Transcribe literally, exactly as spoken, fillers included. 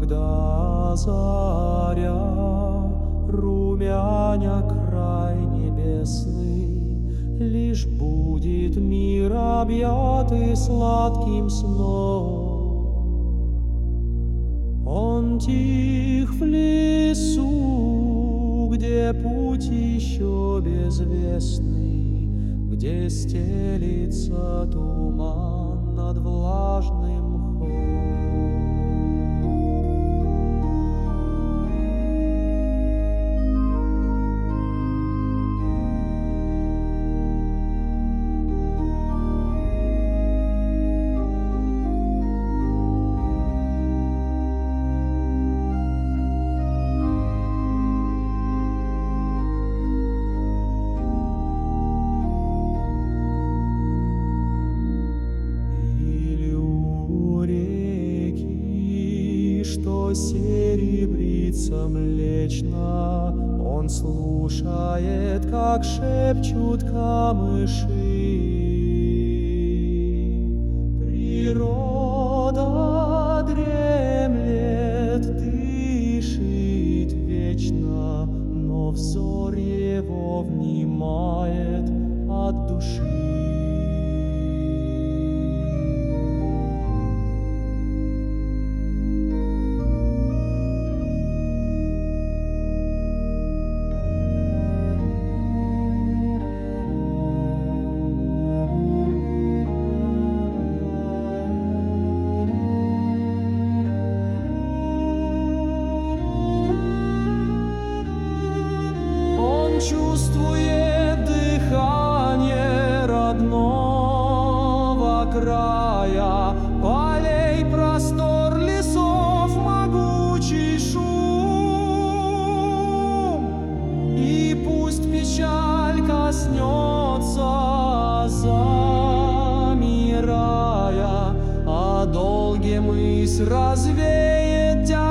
Когда заря румяня край небесный, лишь будет мир объятый сладким сном. Он тих в лесу, где путь еще безвестный, где стелится туман над влажным мхом. Что серебрится млечно, он слушает, как шепчут камыши. Природа дремлет, дышит вечно, но взор его внимает от души. Чувствует дыхание родного края, полей простор, лесов могучий шум. И пусть печаль коснется, замирая, а долгий мысль развеет тягость.